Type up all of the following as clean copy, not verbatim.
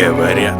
Говорят,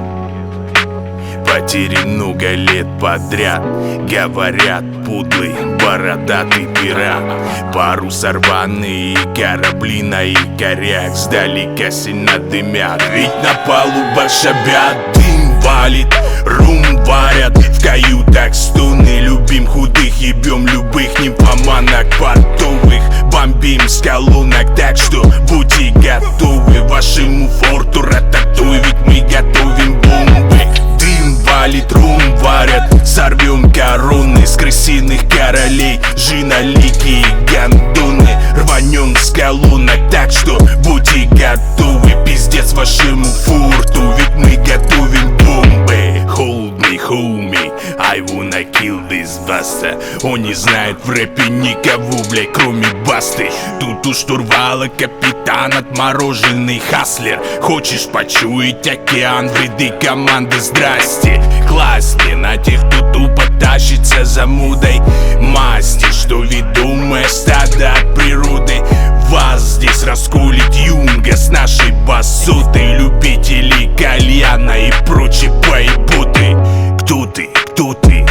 потери много лет подряд. Говорят, пудлый, бородатый пират. Парус рваный и корабли на якорях сдалека сильно дымят. Ведь на палубах шабят, дым валит, рум варят. В каютах стуны, любим худых, ебем любых нимфоманок портовых. Бомбим с колонок, так что будьте готовы вашему форту рататуй, ведь мы готовим бомбы. Дым валит, рум варят, сорвем короны с крысиных королей, жиноликие гандоны. Рванем с колонок, так что будьте готовы, пиздец вашему форту, ведь мы готовим бомбы. Hold me, homie, I wanna kill this bastard. Он не знает в рэпе никого, блядь, кроме басты. Тут у штурвала капитан отмороженный хаслер. Хочешь почуять океан в ряды команды? Здрасте, классни на тех, кто тупо тащится за мудой масти, что ведомое стадо от природы. Вас здесь расколет Юнга с нашей басотой. Любители кальяна и прочей поеботы. Кто ты? Кто ты?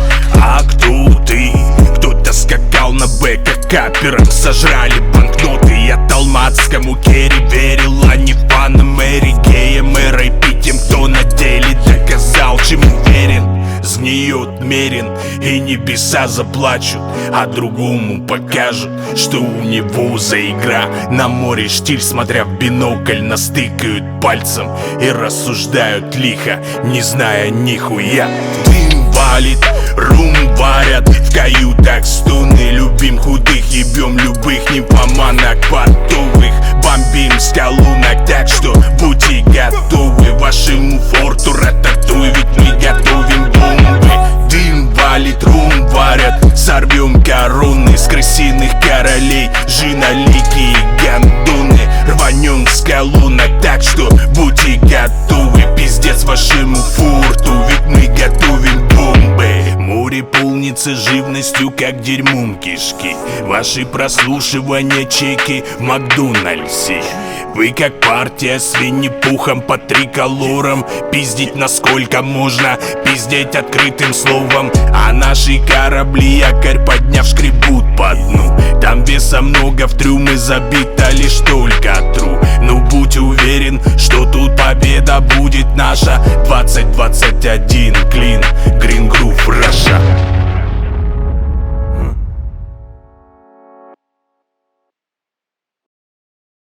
А кто ты? Кто-то скакал на бэках капером, сожрали банкноты. Я талмадскому керри верил, а не фанам Мэри Геем и рэпи тем, кто на деле доказал, чему верен. Сгниет мерин, и небеса заплачут, а другому покажут, что у него за игра. На море штиль, смотря в бинокль, настыкают пальцем и рассуждают лихо, не зная нихуя. Дым валит, рум варят, в каютах стуны, любим худых, ебем любых нимфоманок портовых. Бомбим с колонок, так что будьте готовы вашему форту рататуй, ведь мы готовим бомбы. Дым валит, рум варят, сорвем короны с крысиных королей, жиноликие гандоны. Рванем с колонок, так что будьте готовы, пиздец вашему форту, ведь мы готовим бомбы. Море полнится живностью, как дерьмом кишки. Ваши прослушивания чеки в Макдональдсе. Вы как партия с Винни-Пухом по триколорам. Пиздить насколько можно, пиздеть открытым словом. А наши корабли, якорь подняв, шкребут по дну. Там веса много, в трюмы забито лишь только тру. Но будь уверен, что тут победа будет наша. 2021 клин,